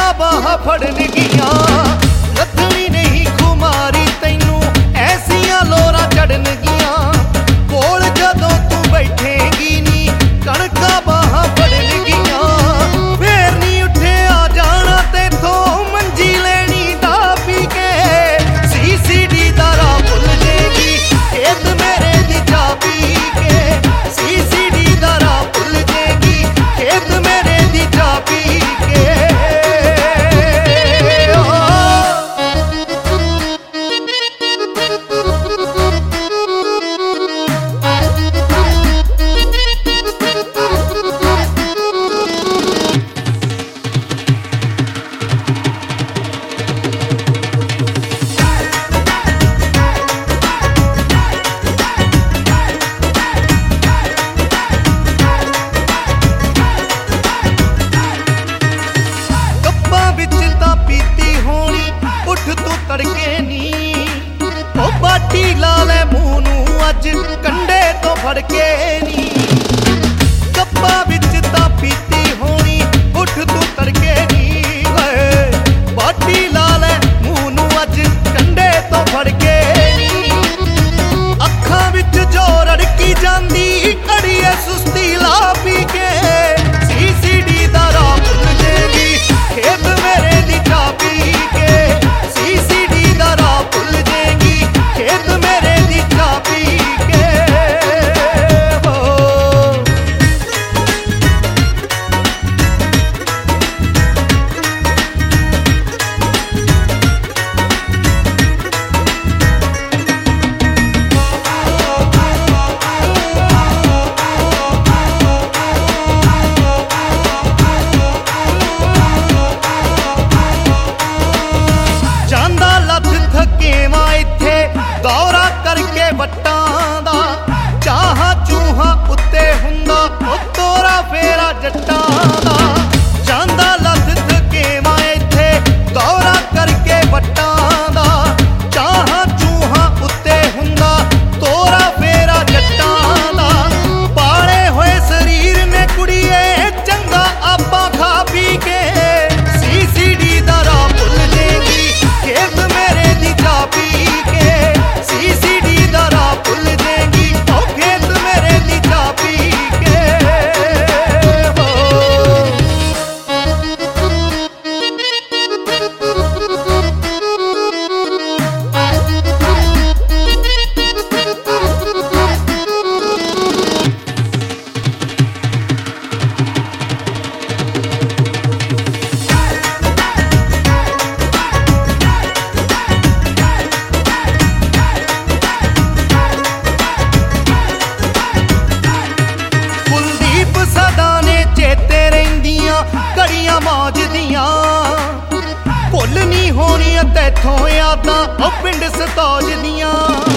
ਬਾਹਾਂ ਫੜਨਗੀਆਂ। ਲੱਥਣੀ ਨਹੀਂ ਖੁਮਾਰੀ ਤੈਨੂੰ ਐਸੀਆਂ ਲੋਰਾਂ ਚੜਨਗੀਆਂ। ਕੋਲ ਜਦੋਂ ਤੂੰ ਬੈਠੇਂਗੀ ਨੀ ਕਣਕਾਂ ਬਾਹਾਂ ਫੜਨਗੀਆਂ। ਫੇਰ ਨੀ ਉੱਠਿਆ ਜਾਣਾ ਤੇਥੋਂ ਮੰਜੀ ਲੈਣੀ ਦਾ ਪੀ ਕੇ। CCD ਦਾ ਰਾਹ ਭੁੱਲ ਜੇਗੀ ਖੇਤ ਮੇਰੇ ਦੀ ਚਾਹ ਪੀ ਕੇ। CCD ਦਾ ਰਾਹ ਭੁੱਲ ਜੇਗੀ ਖੇਤ ਮੇਰੇ ਦੀ ਚਾਹ ਪੀ ਕੇ। ਤੜਕੇ ਨੀ ਉਹ ਬਾਟੀ ਲਾ ਲੈ ਮੂੰਹ ਨੂੰ ਅੱਜ ਕੰਡੇ ਤੋਂ ਫੜ ਕੇ ਨੀ। ਕੱਪਾਂ ਵਿੱਚ ਤਾਂ ਪੀਤੀ ਹੋਣੀ ਉੱਠ ਤੂੰ ਤੜਕੇ ਨੀ। ਬਾਟੀ ਲਾ ਲੈ ਮੂੰਹ ਨੂੰ ਅੱਜ ਕੰਡੇ ਤੋਂ ਫੜ ਕੇ ਨੀ। ਅੱਖਾਂ ਵਿੱਚ ਜੋ ਰੜਕੀ ਜਾਂਦੀ ਅੜੀਏ ਸੁਸਤੀ ਲਾ ਪੀ ਕੇ। CCD ਦਾ ਰਾਹ ਭੁੱਲ ਜੇਗੀ ਖੇਤ ਮੇਰੇ ਦੀ ਚਾਹ ਪੀ ਕੇ। CCD ਦਾ ਰਾਹ ਭੁੱਲ ਜੇਗੀ ਖੇਤ ਮੇਰੇ ਦੀ ਚਾਹ ਪੀ ਕੇ। ਜਾਂਦਾ ਲੱਥ ਥਕੇਵਾਂ ਇੱਥੇ ਦੌਰਾ ਕਰਕੇ ਵੱਟਾਂ ਦਾ। ਚਾਹਾਂ ਚੂਹਾਂ ਉੱਤੇ ਹੁੰਦਾ ਉਹ ਤੋਰਾ ਫੇਰਾ ਜੱਟਾਂ ਦਾ। ਜਾਂਦਾ ਲੱਥ ਥਕੇਵਾਂ ਇੱਥੇ ਦੌਰਾ ਕਰਕੇ ਵੱਟਾਂ ਦਾ। ਚਾਹਾਂ ਚੂਹਾਂ ਉੱਤੇ ਹੁੰਦਾ ਤੋਰਾ ਫੇਰਾ ਜੱਟਾਂ ਦਾ। ਪਾਲੇ ਹੋਏ ਸਰੀਰ ਨੇ ਕੁੜੀਏ ਚੰਗਾ ਆਪਾਂ ਖਾ ਪੀ ਕੇ। CCD ਦਾ ਰਾਹ ਭੁੱਲ ਜੇਗੀ ਖੇਤ ਮੇਰੇ ਦੀ ਚਾਹ ਪੀ ਕੇ। CCD ਦਾ ਰਾਹ ਭੁੱਲ ਜੇਗੀ ਉਹ ਖੇਤ ਮੇਰੇ ਦੀ ਚਾਹ ਪੀ ਕੇ। ਸਦਾ ਨੇ ਚੇਤੇ ਰਹਿੰਦੀਆਂ ਘੜੀਆਂ ਮੌਜ ਦੀਆਂ। ਭੁੱਲ ਨਹੀਂ ਹੋਣੀਆਂ ਤੈਥੋਂ ਯਾਦਾਂ ਉਹ ਪਿੰਡ ਸਤੌਜ ਦੀਆਂ।